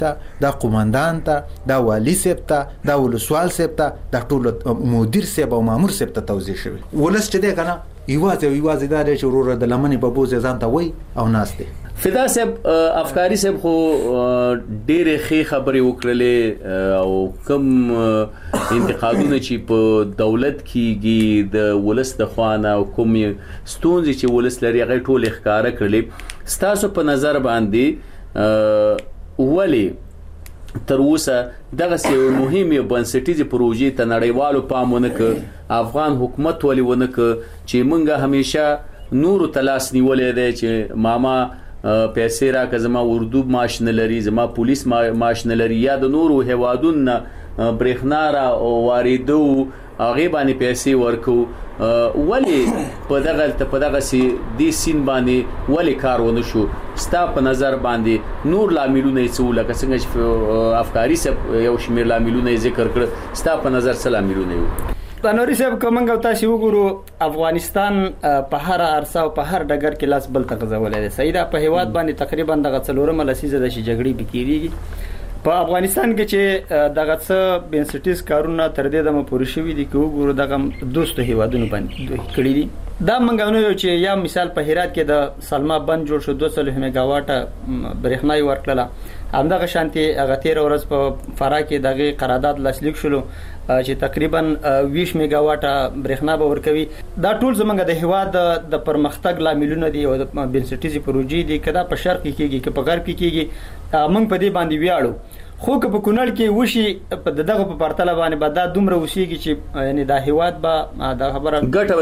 ته، دا قومندان ته، دا والی صاحب ته، دا ولسوال صاحب ته، دا ټول مدیر صاحب او مامور صاحب ته توزیع شوی. ولس چې دی کنه یوازې دا دی چې وروره د لمنې په بوز ځان ته وای او ناست دی. فدا صاحب افکاری صاحب خو ډېرې ښې خبرې وکړلې او کوم انتقادونه چې په دولت کېږي د ولس د خوا نه او کوم ستونزې چې ولس لري هغه ټول ښکاره کړلې. ستاسو په نظر باندې ولې تر اوسه دغسې مهمې بنسټیزې پروژې ته نړیوالو پام ونه کړ، افغان حکومت ولې ونه کړ چې موږ همیشه نورو ته لاس نیولی دی چې ماما پیسې راکړه، زما اردو معاش نه لري، زما پولیس معاش نه لري، یا د نورو هیوادونو نه برېښنا را واردو هغې باندې پیسې ورکو. ولې په دغسې دې سین باندې ولې کار ونه شو؟ ستا په نظر باندې نور لاملونه یې څه وو؟ لکه څنګه چې افکاري صاحب یو شمېر لاملونه یې ذکر کړه، ستا په نظر څه لاملونه وو؟ نوري صاحب که موږ او تاسې وګورو افغانستان په هر عرصه او په هر ډګر کې لاس بل ته غځولی دی. صحیح ده، په هېواد باندې تقریبا دغه 4مه لسیزه ده چې جګړې به کېږي. په افغانستان کې چې دغه څه بنسټیز کارونه تر دې دمه پوره شوي دي، که وګورو دغه دوستو هېوادونو باندې کړي دي. دا موږ نه یو چې یا مثال په هرات کې د سلما بند جوړ شو، 200 میګاواټه برېښنا یې ورکړله. همدغه شانتي هغه 13 ورځ په فراه کې دغه قرارداد لاسلیک شولو چې تقریبا 20 میګاواټه برېښنا به ورکوي. دا ټول زمونږ د هېواد د پرمختګ لاملونه دي او د بنسټیزې پروژې دي، که دا په شرق کې کېږي که په غرب کې کېږي، موږ په دې باندې ویاړو. خو که په کونړ کې وشي دغه په پرتله باندې به دا دومره وسیږي چې یعنی دا هېواد به دا خبره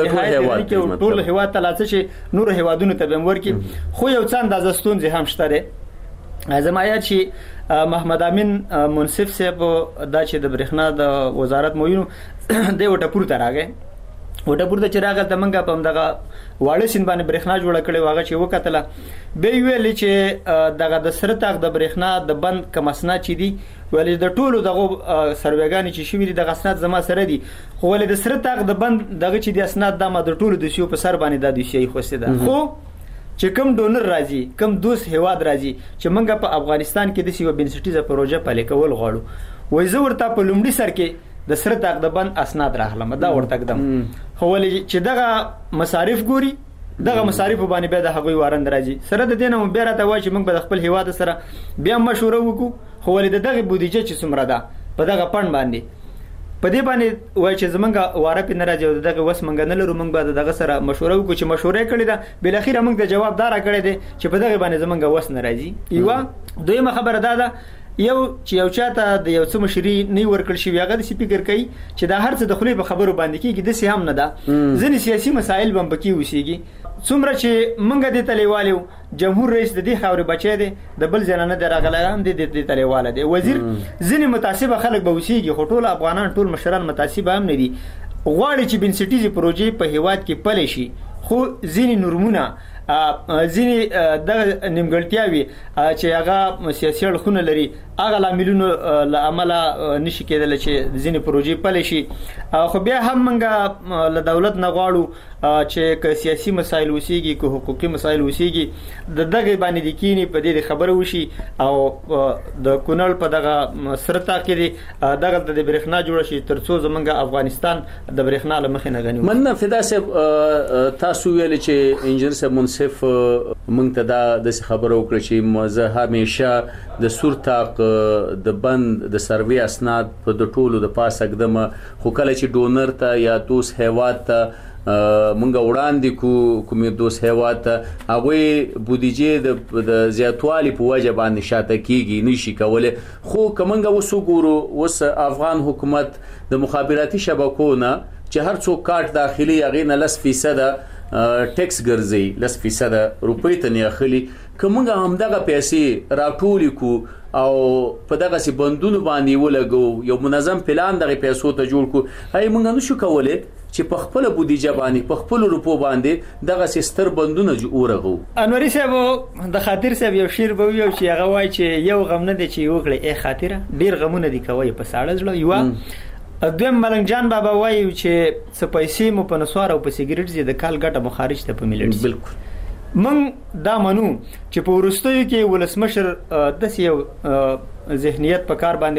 ګټه ټول هېواد ته لا څه چې نورو هېوادونو ته به هم ورکړي. خو یو څه اندازه ستونزې هم شته دی. زما یاد چې محمد امین منصف صاحب دا چې د برېښنا د وزارت موینو دی وټپور ته راغی. وټپور ته چې راغل ته موږ په همدغه واړه سیند باندې برېښنا جوړه کړې وه. هغه چې وکتله بیا یې ویلې چې دغه د سره تاغ د برېښنا د بند کم اسناد چې دي، ولې د ټولو دغه سروېګانې چې شوي دي دغه اسناد زما سره دي، خو ولې د سره تاغ د بند دغه چې دي اسناد دا ما د ټولو دوسیو په سر باندې دا دوسیه یې خوستې ده. خو چې کوم ډونر راځي، کوم دوست هیواد راځي چې موږ په افغانستان کې د یو بنسټیزه پروژه پلي کول غواړو، وایي زه ورته په لومړي سر کې د سره تاغ د بند اسناد راخلم، دا ورته کدم. خو ولې چې دغه مصارف ګوري، دغه مصارف باندې بیا د هغوی وارند راځي. سره د دې نه بیا راته وایي چې موږ به د خپل هیواد سره بیا مشوره وکړو، خو ولې د دغه بودیجه چې څومره ده په دغه پند باندې په دې باندې وایي چې زمونږ واره پې نه راځي او دغه وس موږ نه لرو، موږ به دغه سره مشوره وکړو. چې مشوره یې کړې ده بالاخره موږ د جواب دا راکړی دی چې په دغه باندې زمونږ وس نه راځي. یوه دویمه خبره دا ده یو چې یو چاته د یو څه مشري نه ورکړل شي، هغه داسې فکر کوي چې دا هر څه د خولې په خبرو باندې کېږي. داسې هم نه ده، ځینې سیاسي مسایل به هم پکې اوسېږي. څومره چې موږ دې ته لیوال یو، جمهور رئیس د دې خاورې بچی دی، د بل ځای نه دی راغلی، هم دې ته لیواله دی. وزیر ځینې متعصبه خلک به اوسېږي، خو ټول افغانان ټول مشران متعصبه هم نه دي. غواړي چې بنسټیزې پروژې په هېواد کې پلې شي، خو ځینې نورمونه ځینې دغه نیمګړتیاوې چې هغه سیاسي اړخونه لري، هغه لاملونو له امله نشي کېدلی چې ځینې پروژې پلې شي. خو بیا هم موږ له دولت نه غواړو چې که سیاسي مسایل وسیږي، که حقوقي مسایل وسیږي، د دغه باندې د کینی په دې خبره وشي. او د کونړ په دغه سره تا کې دی دغه د برېښنا جوړ شي، ترڅو زمونږ افغانستان د برېښنا له مخې نه غني. مننه فدا صاحب، تاسو ویل چې انجینر صاحب منصف موږ ته دا داسې خبره وکړه چې زه همیشه د سور تاق د بند د سروې اسناد په د ټولو د پاسه ږدم، خو کله چې ډونر ته یا دوست هیواد ته مونږ وړاندې کومې دوست هیواد ته هغوی بودیجې د زیاتوالي په وجه باندې شاته کېږي، نشي کولی. خو که مونږ اوس وګورو، اوس افغان حکومت د مخابراتي شبکو نه چې هر څوک کارت داخلي هغې نه 10% ټیکس ګرځي، 10% روپۍ ته نه اخلي. که مونږ همدغه پیسې راټولې کړو او په دغسې بندونو باندې ولګو، یو منظم پلان دغه پیسو ته جوړ کړو، هی مونږ نشو کولی چې په خپله بودیجه باندې په خپلو روپو باندې دغسې ستر بندونه ورغو. انوري صاحب د خاطر صاحب یو شعر به وي چې هغه وایي چې یو غم نه دی چې وکړې ای خاطره، ډېر غمونه دي کوي په ساړه زړه. یوه دویم ملنګ جان بابا وایي چې څه پیسې مو په نسوار او په سیګریټ ځي، د کال ګټه مو خارج ته په ملیټ. بالکل موږ دا منو چې په وروستیو کې ولسمشر داسې یو ذهنیت په کار باندې